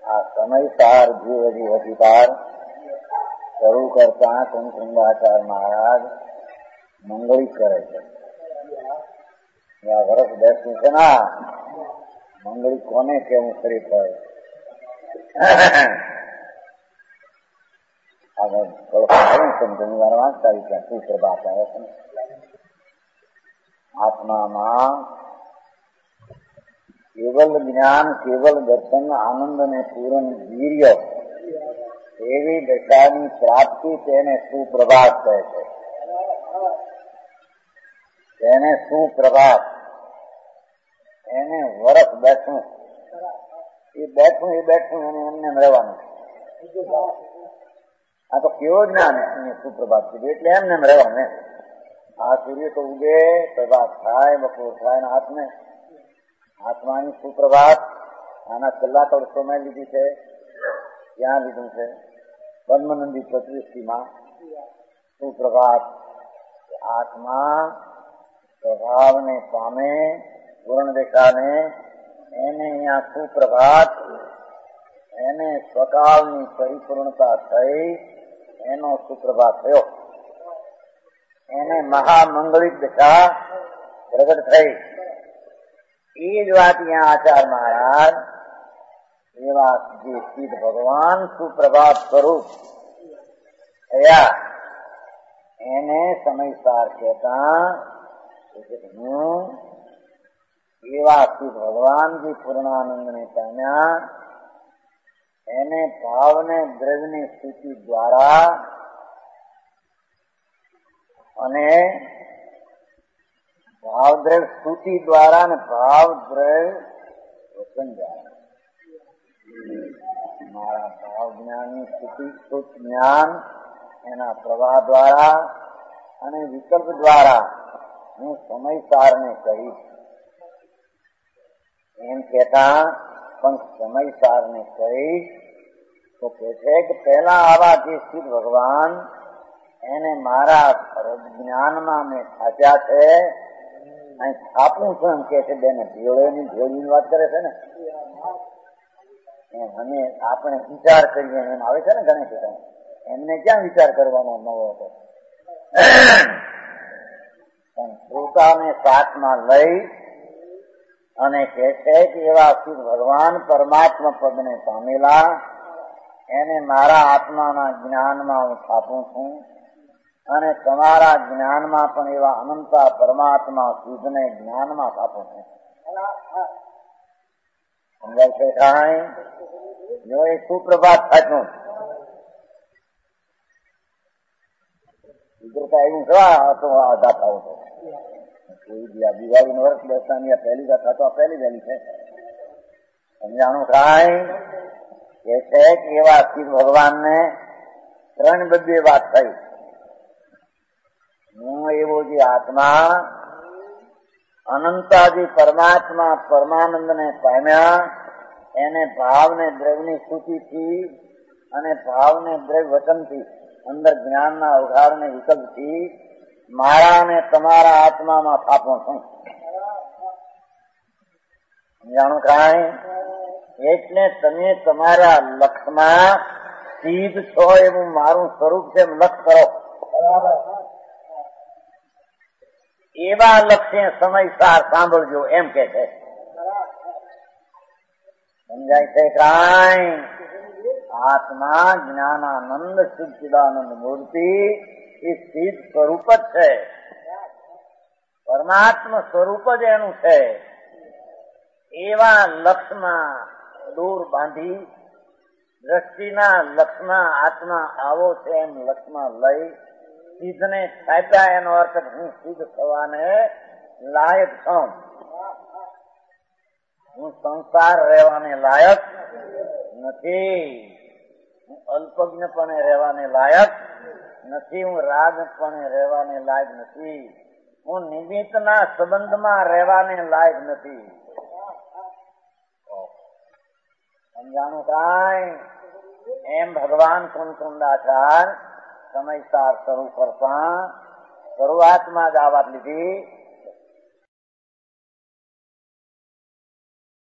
આ સમયસાર જીવજી અધિકાર શરૂ કરતા કુંકુંદાચાર મહારાજ મંગળી કરે છે. વર્ષ બેસવું છે ના, મંગળી કોને કેવું ખરી પડે. આગળ ઘણી વાર વાંચતા ત્યાં સુપ્રભાત આવે છે. આત્મામાં કેવલ જ્ઞાન, કેવલ દર્શન, આનંદ અને પૂર્ણ વીર્ય એવી દશાની પ્રાપ્તિ તેને સુપ્રભાત કહે છે. તેને સુપ્રભાત, એને વરસ બેઠું એને એમને રહેવાનું. આ તો કેવો જ્ઞાન સુપ્રભાત કીધું એટલે એમને રહેવાનું. આ સૂર્ય તો ઉગે, પ્રભાત થાય, બપોર થાય, આત્માની સુપ્રભાત આના છેલ્લા વર્ષોમાં લીધી છે. ક્યાં લીધું છે? બ્રહ્મનંદી પ્રતિષ્ઠીમાં સુપ્રભાત. આત્મા સ્વભાવને પામે, પૂર્ણ દેખાને, એને અહીંયા સુપ્રભાત, એને સ્વકાલની પરિપૂર્ણતા થઈ, એનો સુપ્રભાત થયો. એને મહામંગલિક દશા પ્રગટ થઈ. એ જ વાત અહીંયા આચાર્ય મહારાજ એવા જે સિદ્ધ ભગવાન સુપ્રભાત સ્વરૂપ થયા એને સમયસાર કહેતા એવા સિદ્ધ ભગવાનજી પૂર્ણાનંદને પામ્યા. એને ભાવને દ્રવ્યની સ્થિતિ દ્વારા અને ભાવદ્રવ્ય સ્તુતિ દ્વારા અને ભાવદ્રવ્ય વચન દ્વારા, મારા ભાવ જ્ઞાનની સ્તુતિ શુદ્ધ જ્ઞાન એના પ્રવાહ દ્વારા અને વિકલ્પ દ્વારા હું સમયસારને કહીશ એમ કહેતા. પણ સમયસારને કહીશ તો કે છે કે પહેલા આવા જે સિદ્ધ ભગવાન એને મારા જ્ઞાનમાં મેં સાચ્યા છે. અહીં છાપું છું એમ કે છે. બેને ભેળોની વાત કરે છે ને, અને આપણે વિચાર કરીએ એમ આવે છે ને ગણેશ. એમને ક્યાં વિચાર કરવાનો નવો હતો? પણ શ્રોતાને સાથમાં લઈ અને કહે છે કે એવા સિદ્ધ ભગવાન પરમાત્મા પદને પામેલા એને મારા આત્માના જ્ઞાનમાં હું છાપું છું અને તમારા જ્ઞાનમાં પણ એવા અનંતા પરમાત્મા સિદ્ધને જ્ઞાનમાં છાપું છું. સમજાય છે કાંઈ? જો એ સુપ્રભાત થાતું એવું કેવા દાખલાઓ તો દિવાળી નું વર્ષ બેસતા પહેલી ગાથા તો પહેલી વહેલી છે. સમજાણું કાંઈ? કે છે કે એવા શિવ ભગવાનને ત્રણ બધી વાત થઈ. હું એવો જે આત્મા અનંતાજી પરમાત્મા પરમાનંદને પામ્યા એને ભાવને દ્રવ્યની સ્તુતિથી અને ભાવને દ્રવ્ય વચનથી અંદર જ્ઞાનના અવઘારને વિકલ્પથી મારા અને તમારા આત્મામાં સ્થાપું છું. સમજાણું કાંઈ? એટલે તમે તમારા લક્ષમાં સિદ્ધ છો એવું મારું સ્વરૂપ છે એમ લક્ષ કરો. એવા લક્ષ્ય સમયસાર સાંભળજો એમ કે છે. સમજાય છે કાંઈ? આત્મા જ્ઞાનાનંદ સચ્ચિદાનંદ મૂર્તિ એ સિદ્ધ સ્વરૂપ જ છે. પરમાત્મા સ્વરૂપ જ એનું છે. એવા લક્ષમાં દૂર બાંધી દ્રષ્ટિના લક્ષમાં આત્મા આવો છે એમ લક્ષમાં લઈ સિદ્ધને છાપ્યા. એનો અર્થ હું સિદ્ધ થવાને લાયક છું. હું સંસાર રહેવાને લાયક નથી. હું અલ્પજ્ઞપણે રહેવાને લાયક નથી. હું રાગપણે રહેવાને લાયક નથી. હું નિમિત્તના સંબંધમાં રહેવાને લાયક નથી. સમજાણું કાંઈ? એમ ભગવાન કુંકુંદાચાર સમયસાર શરૂ કરતા શરૂઆતમાં જ આ વાત લીધી